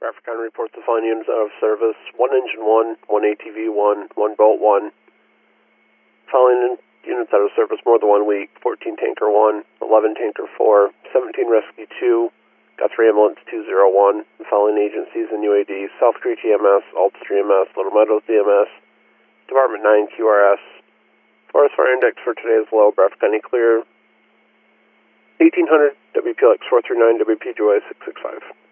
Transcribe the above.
Bradford County reports the following units out of service: 1 engine 1, 1 ATV 1, 1 boat 1. Following units out of service more than 1 week: 14 tanker 1, 11 tanker 4, 17 rescue 2, Guthrie ambulance 201. The following agencies and UAD: South Creek EMS, Ulster EMS, Little Meadows EMS, Department 9 QRS. Forest fire index for today is low. Bradford County clear. 1800 WPLX 439 WPGY 665.